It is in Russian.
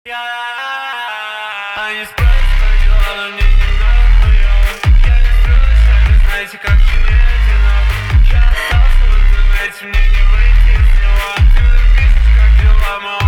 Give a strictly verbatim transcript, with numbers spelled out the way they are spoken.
Они спрашивают, как дела, но мне не нахуй. Я не сплю, знаете, как мне одиноко. Я остался в интернете, мне не выйти из него. Ты напишешь, как дела, мол.